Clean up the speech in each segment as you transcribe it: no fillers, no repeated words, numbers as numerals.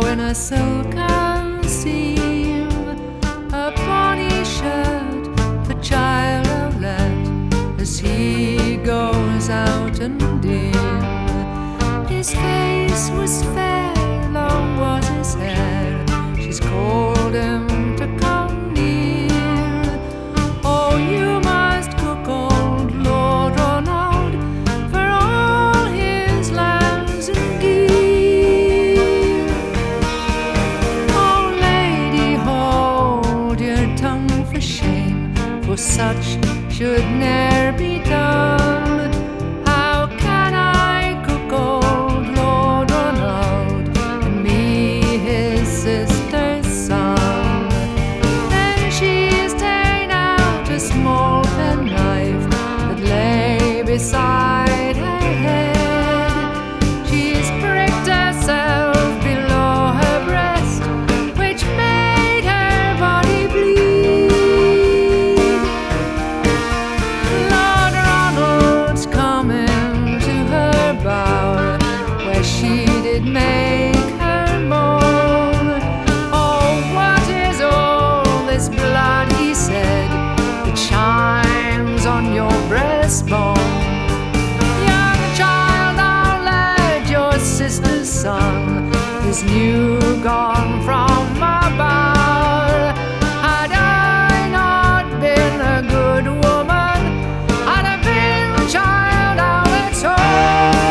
in a silken seam, a bonny shirt for Childe Owlet as he goes out and in. His face was fair, long was his hair. She's called him to come near. Oh, you must cook old Lord Ronald for all his lambs and gear. Oh, lady, hold your tongue for shame, for such should ne'er be done. How can I cook old Lord Ronald and me his sister's son? Then she's ta'en out a small penknife that lay beside her head. She's pricked herself below her breast, which made her body bleed. Lord Ronald's come into her bower, where she did make her moan. Oh, what is all this blood, he said, that shines on your breastbone? Young Childe Owlet, your sister's son, is new gone from my bower. Had I not been a good woman, I'd have been Childe Owlet's own.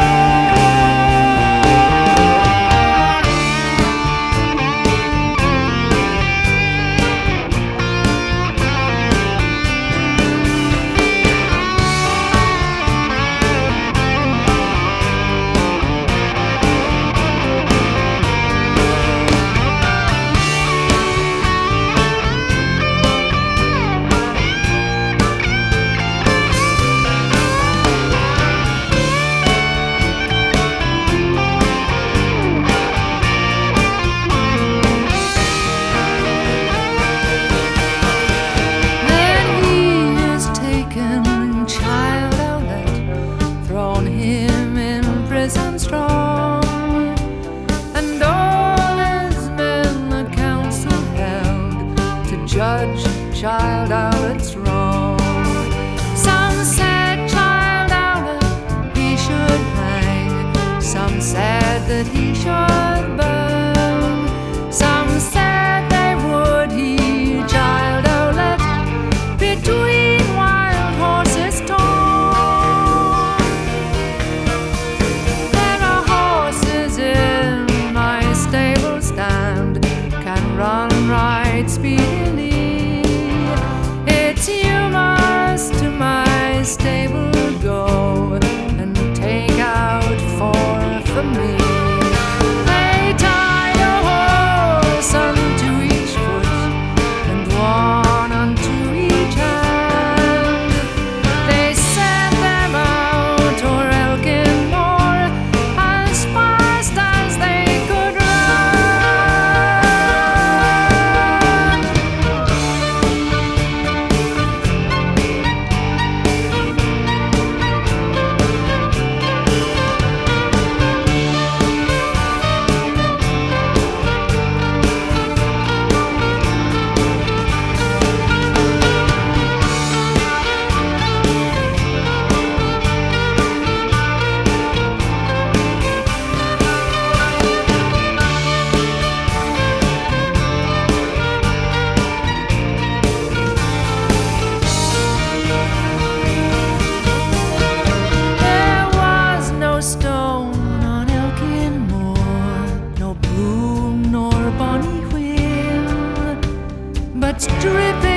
Strong, and all his men a council held to judge Childe Owlet's wrong. Some said Childe Owlet he should hang, some said that he should burn, some said they would heed Childe Owlet between wild horses torn. Run right speedily. It's you must to my stable go and take out four for me. They tie a horse unto each foot and one unto each hand. They send them out o'er Elgin Moor as fast as they could run. But dripping